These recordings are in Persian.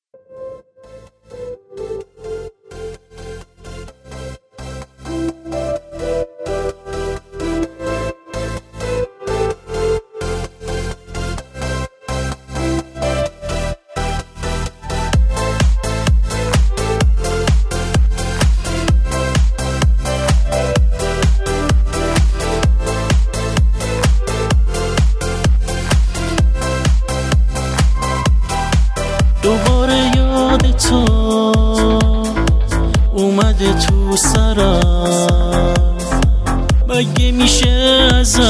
دوباره یاد تو اومده تو سرم، مگه میشه ازت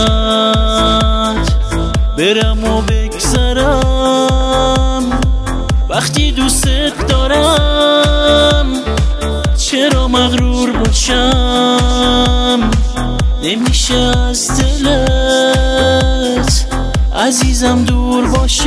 برم و بگذرم؟ وقتی دوست دارم چرا مغرور باشم؟ نمیشه از دلت عزیزم دور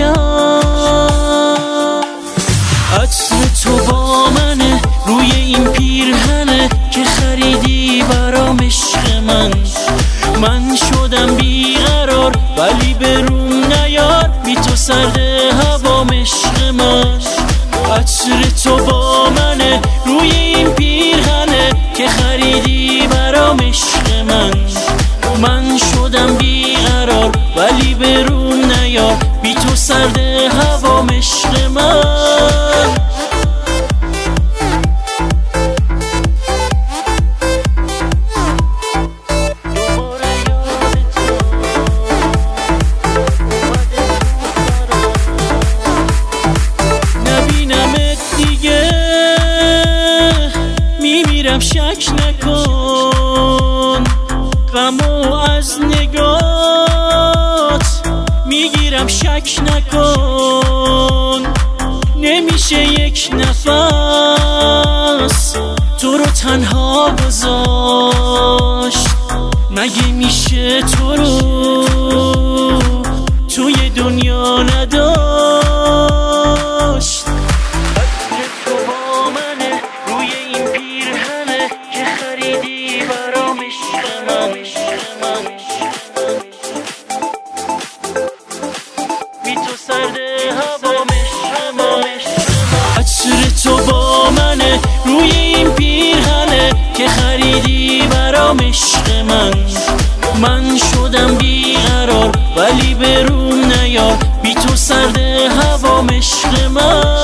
باشم. عطر تو با منه روی این پیرهنه که خریدی برام عشق من شدم بیقرار ولی بروم نیار، بی تو سرد هوام عشق من. عطر تو با منه روی این پیرهنه که خریدی برام عشق من شدم بیقرار ولی بروم نیار، بی تو سرد هوام عشق من. شک نکن غمو از نگات میگیرم، شک نکن نمیشه یک نفس تو رو تنها گذاشت. مگه میشه تو رو توی دنیا نداشت؟ عطر تو با منه روی این پیرهنه که خریدی برام عشق من شدم بیقرار ولی بروم نیار، بی تو سرد هوام عشق من.